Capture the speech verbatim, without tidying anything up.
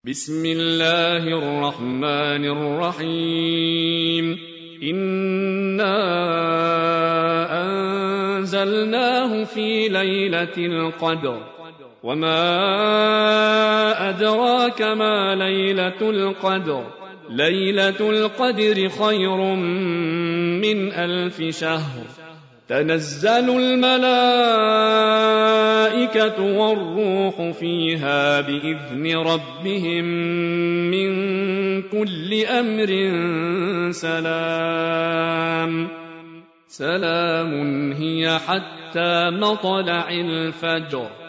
بسم الله الرحمن الرحيم إنا أنزلناه في ليلة القدر وما أدراك ما ليلة القدر ليلة القدر خير من ألف شهر تنزل الملائكة والروح فيها بإذن ربهم من كل أمر سلام سلام هي حتى مطلع الفجر.